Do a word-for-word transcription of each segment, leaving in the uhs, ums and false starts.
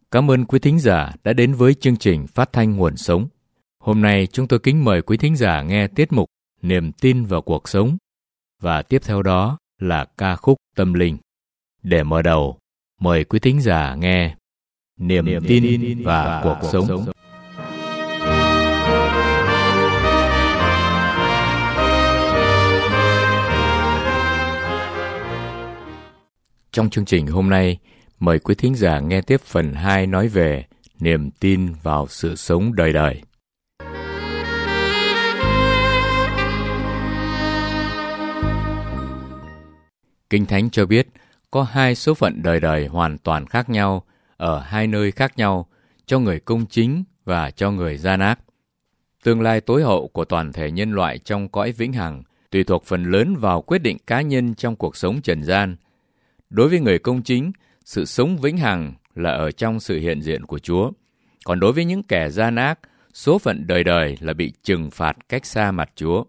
Cảm ơn quý thính giả đã đến với chương trình Phát thanh Nguồn Sống. Hôm nay chúng tôi kính mời quý thính giả nghe tiết mục Niềm tin vào cuộc sống và tiếp theo đó là ca khúc Tâm linh. Để mở đầu, mời quý thính giả nghe Niềm, Niềm tin, tin và, và cuộc, cuộc sống. sống. Trong chương trình hôm nay, mời quý thính giả nghe tiếp phần hai nói về niềm tin vào sự sống đời đời. Kinh Thánh cho biết có hai số phận đời đời hoàn toàn khác nhau ở hai nơi khác nhau, cho người công chính và cho người gian ác. Tương lai tối hậu của toàn thể nhân loại trong cõi vĩnh hằng tùy thuộc phần lớn vào quyết định cá nhân trong cuộc sống trần gian. Đối với người công chính, sự sống vĩnh hằng là ở trong sự hiện diện của Chúa. Còn đối với những kẻ gian ác, số phận đời đời là bị trừng phạt cách xa mặt Chúa.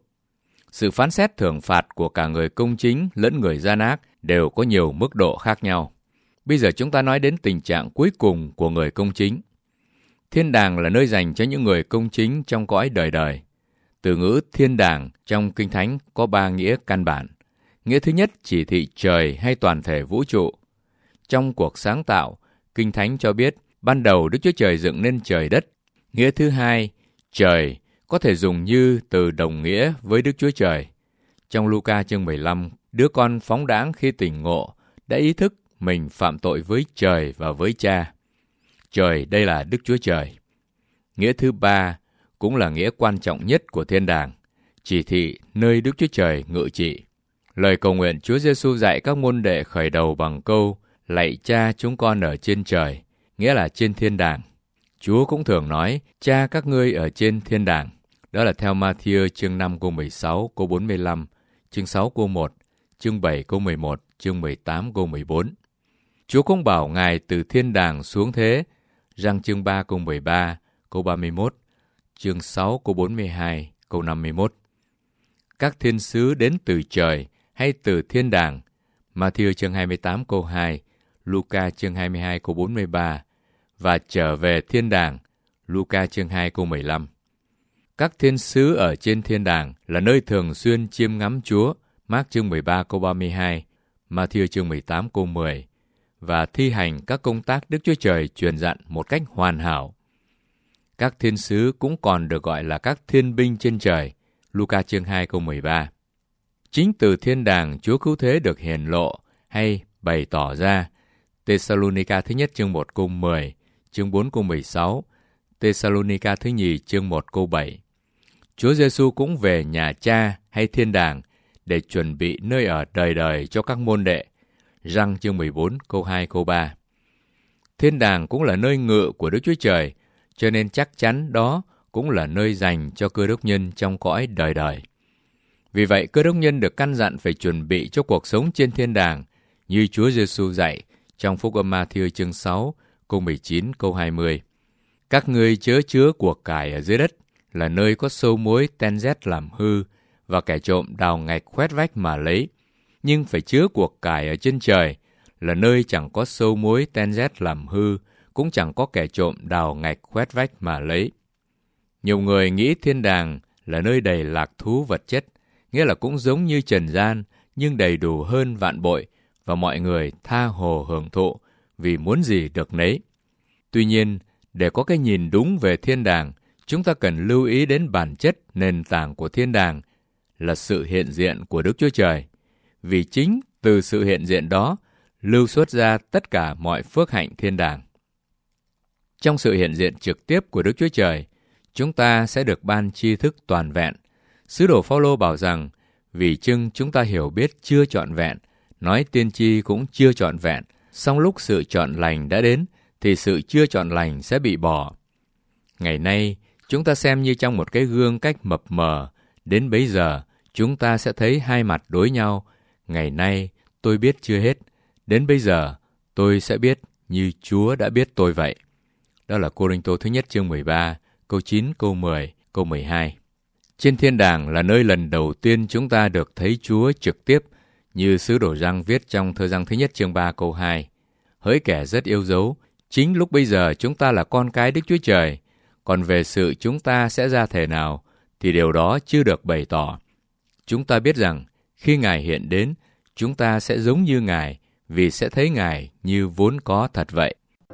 Sự phán xét thưởng phạt của cả người công chính lẫn người gian ác đều có nhiều mức độ khác nhau. Bây giờ chúng ta nói đến tình trạng cuối cùng của người công chính. Thiên đàng là nơi dành cho những người công chính trong cõi đời đời. Từ ngữ thiên đàng trong Kinh Thánh có ba nghĩa căn bản. Nghĩa thứ nhất chỉ thị trời hay toàn thể vũ trụ. Trong cuộc sáng tạo, Kinh Thánh cho biết ban đầu Đức Chúa Trời dựng nên trời đất. Nghĩa thứ hai, trời có thể dùng như từ đồng nghĩa với Đức Chúa Trời. Trong Luca chương mười lăm, đứa con phóng đãng khi tỉnh ngộ đã ý thức mình phạm tội với trời và với cha. Trời đây là Đức Chúa Trời. Nghĩa thứ ba cũng là nghĩa quan trọng nhất của thiên đàng, chỉ thị nơi Đức Chúa Trời ngự trị. Lời cầu nguyện Chúa Giêsu dạy các môn đệ khởi đầu bằng câu lạy Cha chúng con ở trên trời, nghĩa là trên thiên đàng. Chúa cũng thường nói Cha các ngươi ở trên thiên đàng. Đó là theo Ma-thi-ơ chương năm câu mười sáu, câu bốn mươi lăm, chương sáu câu một, chương bảy câu mười một, chương mười tám câu mười bốn. Chúa cũng bảo Ngài từ thiên đàng xuống thế, Răng chương ba câu mười ba, câu ba mươi mốt, chương sáu câu bốn mươi hai, câu năm mươi mốt. Các thiên sứ đến từ trời hay từ thiên đàng, Ma-thi-ơ chương hai mươi tám câu hai, Luca chương hai mươi hai câu bốn mươi ba, và trở về thiên đàng, Luca chương hai câu mười lăm. Các thiên sứ ở trên thiên đàng là nơi thường xuyên chiêm ngắm Chúa, Mác chương mười ba câu ba mươi hai, Ma-thi-ơ chương mười tám câu mười, và thi hành các công tác Đức Chúa Trời truyền dặn một cách hoàn hảo. Các thiên sứ cũng còn được gọi là các thiên binh trên trời, Luca chương hai câu mười ba. Chính từ thiên đàng Chúa cứu thế được hiển lộ hay bày tỏ ra. Tê-sa-lô-ni-ca thứ nhất chương một câu mười, chương bốn câu mười sáu, Tê-sa-lô-ni-ca thứ nhì chương một câu bảy. Chúa Giêsu cũng về nhà Cha hay thiên đàng để chuẩn bị nơi ở đời đời cho các môn đệ. Răng chương mười bốn câu hai câu ba. Thiên đàng cũng là nơi ngự của Đức Chúa Trời, cho nên chắc chắn đó cũng là nơi dành cho cơ đốc nhân trong cõi đời đời. Vì vậy, cơ đốc nhân được căn dặn phải chuẩn bị cho cuộc sống trên thiên đàng, như Chúa Giêsu dạy trong Phúc âm Ma-thi-ơ chương sáu, câu mười chín, câu hai mươi. Các ngươi chớ chứa của cải ở dưới đất, là nơi có sâu muối ten rét làm hư, và kẻ trộm đào ngạch khoét vách mà lấy. Nhưng phải chứa của cải ở trên trời, là nơi chẳng có sâu muối ten rét làm hư, cũng chẳng có kẻ trộm đào ngạch khoét vách mà lấy. Nhiều người nghĩ thiên đàng là nơi đầy lạc thú vật chất, nghĩa là cũng giống như trần gian, nhưng đầy đủ hơn vạn bội, và mọi người tha hồ hưởng thụ, vì muốn gì được nấy. Tuy nhiên, để có cái nhìn đúng về thiên đàng, chúng ta cần lưu ý đến bản chất nền tảng của thiên đàng là sự hiện diện của Đức Chúa Trời. Vì chính từ sự hiện diện đó, lưu xuất ra tất cả mọi phước hạnh thiên đàng. Trong sự hiện diện trực tiếp của Đức Chúa Trời, chúng ta sẽ được ban tri thức toàn vẹn. Sứ đồ Phao-lô bảo rằng, vì chưng chúng ta hiểu biết chưa trọn vẹn, nói tiên tri cũng chưa trọn vẹn, song lúc sự trọn lành đã đến, thì sự chưa trọn lành sẽ bị bỏ. Ngày nay, chúng ta xem như trong một cái gương cách mập mờ, đến bấy giờ, chúng ta sẽ thấy hai mặt đối nhau. Ngày nay, tôi biết chưa hết, đến bây giờ, tôi sẽ biết như Chúa đã biết tôi vậy. Đó là Cô-rinh-tô thứ nhất chương mười ba, câu chín, câu mười, câu mười hai. Trên thiên đàng là nơi lần đầu tiên chúng ta được thấy Chúa trực tiếp, như sứ đồ Giăng viết trong thơ Giăng thứ nhất chương ba câu hai. Hỡi kẻ rất yêu dấu, Chính lúc bây giờ chúng ta là con cái Đức Chúa Trời, còn về sự chúng ta sẽ ra thể nào thì điều đó chưa được bày tỏ. Chúng ta biết rằng khi Ngài hiện đến, chúng ta sẽ giống như Ngài vì sẽ thấy Ngài như vốn có thật vậy.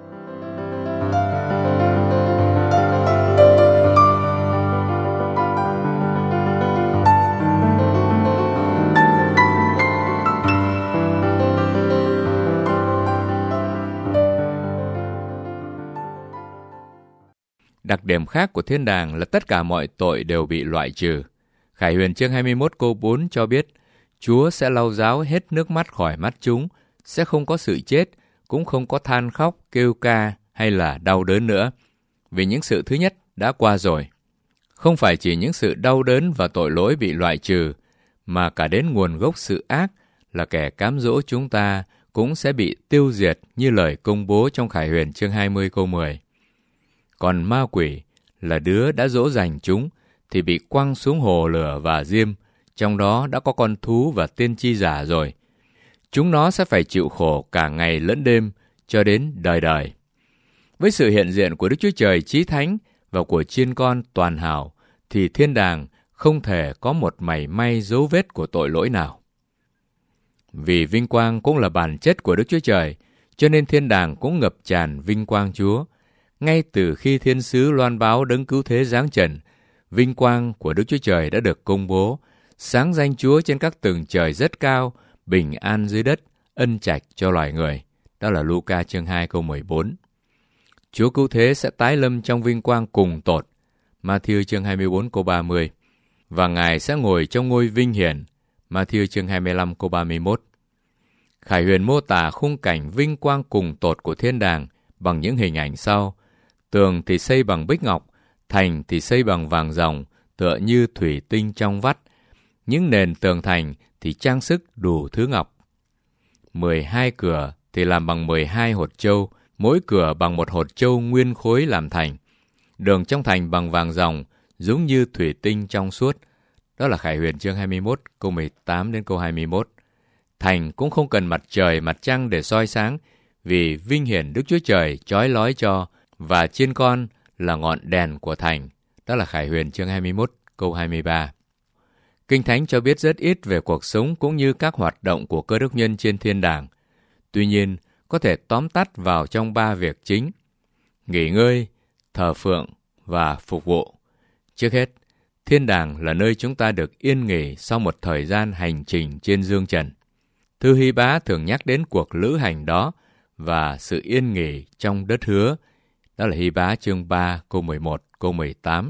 Đặc điểm khác của thiên đàng là tất cả mọi tội đều bị loại trừ. Khải Huyền chương hai mươi mốt câu bốn cho biết, Chúa sẽ lau ráo hết nước mắt khỏi mắt chúng, sẽ không có sự chết, cũng không có than khóc, kêu ca hay là đau đớn nữa. Vì những sự thứ nhất đã qua rồi. Không phải chỉ những sự đau đớn và tội lỗi bị loại trừ, mà cả đến nguồn gốc sự ác là kẻ cám dỗ chúng ta cũng sẽ bị tiêu diệt như lời công bố trong Khải Huyền chương hai mươi câu mười. Còn ma quỷ là đứa đã dỗ dành chúng thì bị quăng xuống hồ lửa và diêm, trong đó đã có con thú và tiên tri giả rồi. Chúng nó sẽ phải chịu khổ cả ngày lẫn đêm cho đến đời đời. Với sự hiện diện của Đức Chúa Trời Chí Thánh và của Chiên Con toàn hảo thì thiên đàng không thể có một mảy may dấu vết của tội lỗi nào. Vì vinh quang cũng là bản chất của Đức Chúa Trời, cho nên thiên đàng cũng ngập tràn vinh quang Chúa. Ngay từ khi thiên sứ loan báo đấng cứu thế giáng trần, vinh quang của Đức Chúa Trời đã được công bố, sáng danh Chúa trên các tầng trời rất cao, bình an dưới đất, ân trạch cho loài người. Đó là Luca chương hai câu mười bốn. Chúa cứu thế sẽ tái lâm trong vinh quang cùng tột, Ma-thi-ơ chương hai mươi bốn câu ba mươi. Và Ngài sẽ ngồi trong ngôi vinh hiển, Ma-thi-ơ chương hai mươi lăm câu ba mươi mốt. Khải Huyền mô tả khung cảnh vinh quang cùng tột của thiên đàng bằng những hình ảnh sau. Tường thì xây bằng bích ngọc, thành thì xây bằng vàng ròng, tựa như thủy tinh trong vắt. Những nền tường thành thì trang sức đủ thứ ngọc. mười hai cửa thì làm bằng mười hai hột châu, mỗi cửa bằng một hột châu nguyên khối làm thành. Đường trong thành bằng vàng ròng, giống như thủy tinh trong suốt. Đó là Khải Huyền chương hai mươi mốt, câu mười tám đến câu hai mươi mốt. Thành cũng không cần mặt trời, mặt trăng để soi sáng, vì vinh hiển Đức Chúa Trời chói lói cho, và Chiên Con là ngọn đèn của thành. Đó là Khải Huyền chương hai mươi mốt, câu hai mươi ba. Kinh Thánh cho biết rất ít về cuộc sống cũng như các hoạt động của cơ đốc nhân trên thiên đàng. Tuy nhiên, có thể tóm tắt vào trong ba việc chính: nghỉ ngơi, thờ phượng và phục vụ. Trước hết, thiên đàng là nơi chúng ta được yên nghỉ sau một thời gian hành trình trên dương trần. Thư Hy Bá thường nhắc đến cuộc lữ hành đó và sự yên nghỉ trong đất hứa. Đó là Hy Bá chương ba, câu mười một, câu mười tám.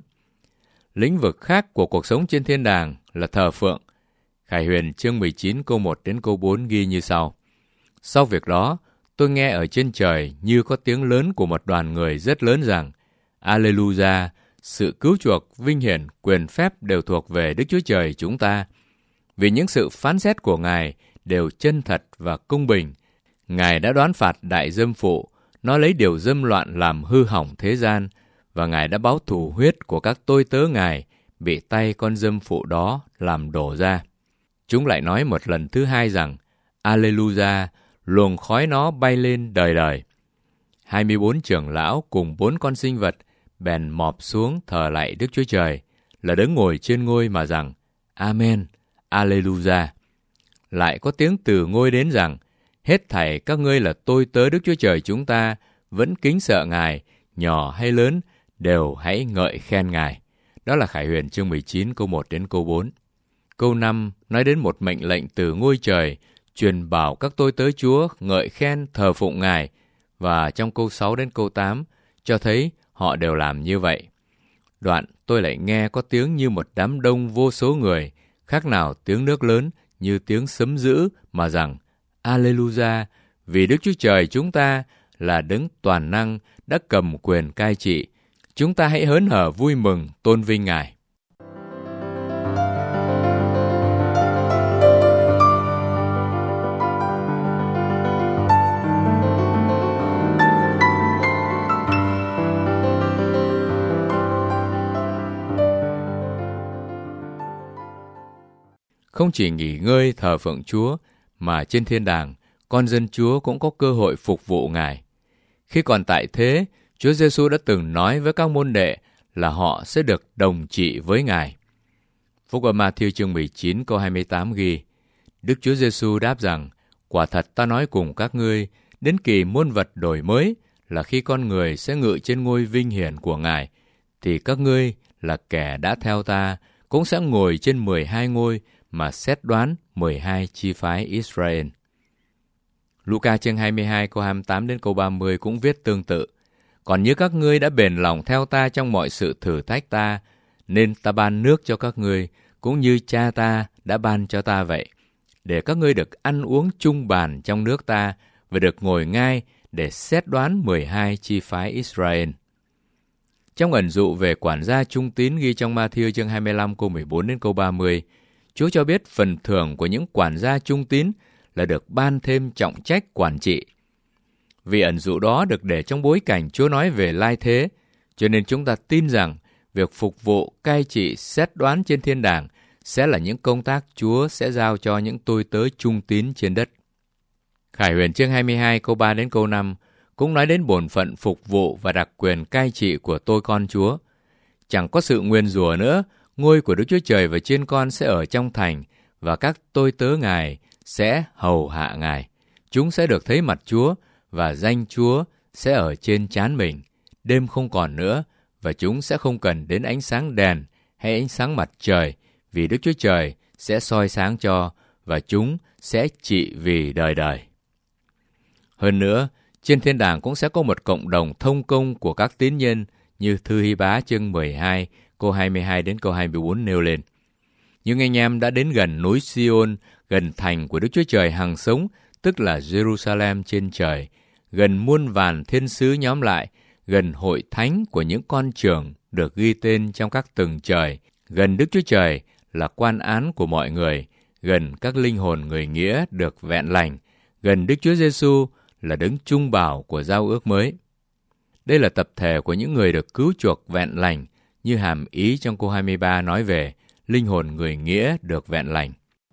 Lĩnh vực khác của cuộc sống trên thiên đàng là thờ phượng. Khải Huyền chương mười chín, câu một đến câu bốn ghi như sau. Sau việc đó, tôi nghe ở trên trời như có tiếng lớn của một đoàn người rất lớn rằng: Alleluia, sự cứu chuộc, vinh hiển, quyền phép đều thuộc về Đức Chúa Trời chúng ta. Vì những sự phán xét của Ngài đều chân thật và công bình. Ngài đã đoán phạt đại dâm phụ, nó lấy điều dâm loạn làm hư hỏng thế gian, và Ngài đã báo thù huyết của các tôi tớ Ngài bị tay con dâm phụ đó làm đổ ra. Chúng lại nói một lần thứ hai rằng: Alleluia, luồng khói nó bay lên đời đời. hai mươi bốn trưởng lão cùng bốn con sinh vật bèn mọp xuống thờ lạy Đức Chúa Trời, là đấng ngồi trên ngôi mà rằng: Amen, Alleluia. Lại có tiếng từ ngôi đến rằng: hết thảy các ngươi là tôi tớ Đức Chúa Trời chúng ta, vẫn kính sợ Ngài, nhỏ hay lớn, đều hãy ngợi khen Ngài. Đó là Khải Huyền chương mười chín, câu một đến câu bốn. Câu năm nói đến một mệnh lệnh từ ngôi trời, truyền bảo các tôi tớ Chúa ngợi khen thờ phụng Ngài, và trong câu sáu đến câu tám cho thấy họ đều làm như vậy. Đoạn tôi lại nghe có tiếng như một đám đông vô số người, khác nào tiếng nước lớn, như tiếng sấm dữ, mà rằng: Alleluia, vì Đức Chúa Trời chúng ta là đấng toàn năng, đã cầm quyền cai trị. Chúng ta hãy hớn hở vui mừng tôn vinh Ngài. Không chỉ nghỉ ngơi thờ phượng Chúa, mà trên thiên đàng, con dân Chúa cũng có cơ hội phục vụ Ngài. Khi còn tại thế, Chúa Giêsu đã từng nói với các môn đệ là họ sẽ được đồng trị với Ngài. Phúc âm Ma-thi-ơ chương mười chín câu hai mươi tám ghi: Đức Chúa Giêsu đáp rằng: Quả thật ta nói cùng các ngươi, đến kỳ muôn vật đổi mới là khi con người sẽ ngự trên ngôi vinh hiển của Ngài, thì các ngươi là kẻ đã theo ta cũng sẽ ngồi trên mười hai ngôi mà xét đoán mười hai chi phái Israel. Luca chương hai mươi hai câu hai mươi tám đến câu ba mươi cũng viết tương tự: Còn như các ngươi đã bền lòng theo ta trong mọi sự thử thách ta, nên ta ban nước cho các ngươi, cũng như cha ta đã ban cho ta vậy, để các ngươi được ăn uống chung bàn trong nước ta và được ngồi ngai để xét đoán mười hai chi phái Israel. Trong ẩn dụ về quản gia trung tín ghi trong Ma-thi-ơ chương hai mươi lăm câu mười bốn đến câu ba mươi, Chúa cho biết phần thưởng của những quản gia trung tín là được ban thêm trọng trách quản trị. Vì ẩn dụ đó được để trong bối cảnh Chúa nói về lai thế, cho nên chúng ta tin rằng việc phục vụ, cai trị, xét đoán trên thiên đàng sẽ là những công tác Chúa sẽ giao cho những tôi tớ trung tín trên đất. Khải Huyền chương hai mươi hai câu ba đến câu năm cũng nói đến bổn phận phục vụ và đặc quyền cai trị của tôi con Chúa. Chẳng có sự nguyền rủa nữa, ngôi của Đức Chúa Trời và chiên con sẽ ở trong thành, và các tôi tớ Ngài sẽ hầu hạ Ngài. Chúng sẽ được thấy mặt Chúa, và danh Chúa sẽ ở trên trán mình. Đêm không còn nữa, và chúng sẽ không cần đến ánh sáng đèn hay ánh sáng mặt trời, vì Đức Chúa Trời sẽ soi sáng cho, và chúng sẽ trị vì đời đời. Hơn nữa, trên thiên đàng cũng sẽ có một cộng đồng thông công của các tín nhân, như Thư Hy-bá chương mười hai, câu hai mươi hai đến câu hai mươi bốn nêu lên. Nhưng anh em đã đến gần núi Sion, gần thành của Đức Chúa Trời hằng sống, tức là Jerusalem trên trời, gần muôn vàn thiên sứ nhóm lại, gần hội thánh của những con trưởng được ghi tên trong các tầng trời, gần Đức Chúa Trời là quan án của mọi người, gần các linh hồn người nghĩa được vẹn lành, gần Đức Chúa Giêsu là đấng trung bảo của giao ước mới. Đây là tập thể của những người được cứu chuộc vẹn lành, như hàm ý trong câu hai mươi ba nói về linh hồn người nghĩa được vẹn lành.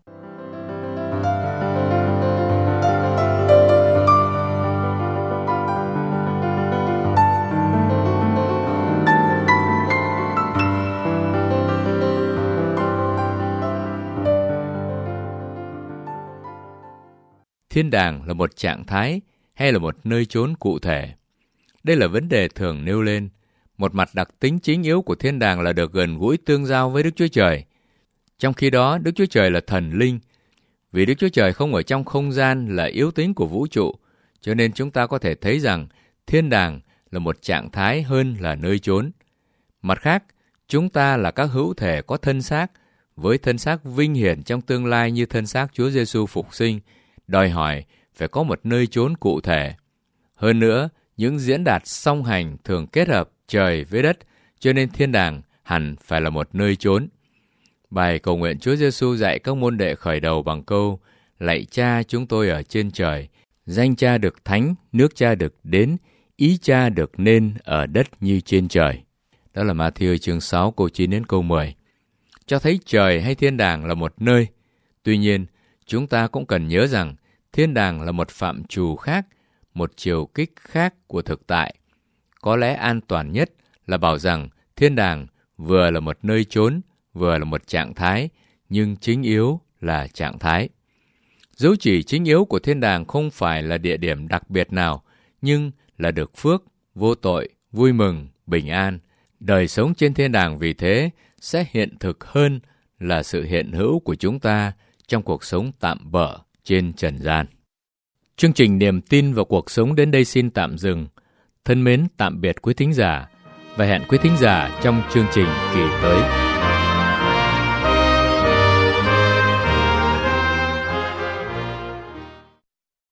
Thiên đàng là một trạng thái hay là một nơi chốn cụ thể? Đây là vấn đề thường nêu lên. Một mặt đặc tính chính yếu của thiên đàng là được gần gũi tương giao với Đức Chúa Trời. Trong khi đó, Đức Chúa Trời là thần linh. Vì Đức Chúa Trời không ở trong không gian là yếu tính của vũ trụ, cho nên chúng ta có thể thấy rằng thiên đàng là một trạng thái hơn là nơi chốn. Mặt khác, chúng ta là các hữu thể có thân xác, với thân xác vinh hiển trong tương lai như thân xác Chúa Giêsu phục sinh, đòi hỏi phải có một nơi chốn cụ thể. Hơn nữa, những diễn đạt song hành thường kết hợp trời với đất, cho nên thiên đàng hẳn phải là một nơi chốn. Bài cầu nguyện Chúa Giêsu dạy các môn đệ khởi đầu bằng câu: Lạy Cha chúng tôi ở trên trời, danh Cha được thánh, nước Cha được đến, ý Cha được nên ở đất như trên trời. Đó là Ma-thi-ơ chương sáu câu chín đến câu mười. Cho thấy trời hay thiên đàng là một nơi. Tuy nhiên, chúng ta cũng cần nhớ rằng thiên đàng là một phạm trù khác, một chiều kích khác của thực tại. Có lẽ an toàn nhất là bảo rằng thiên đàng vừa là một nơi chốn, vừa là một trạng thái, nhưng chính yếu là trạng thái. Dấu chỉ chính yếu của thiên đàng không phải là địa điểm đặc biệt nào, nhưng là được phước, vô tội, vui mừng, bình an. Đời sống trên thiên đàng vì thế sẽ hiện thực hơn là sự hiện hữu của chúng ta trong cuộc sống tạm bợ trên trần gian. Chương trình Niềm tin và cuộc sống đến đây xin tạm dừng. Thân mến tạm biệt quý thính giả và hẹn quý thính giả trong chương trình kỳ tới.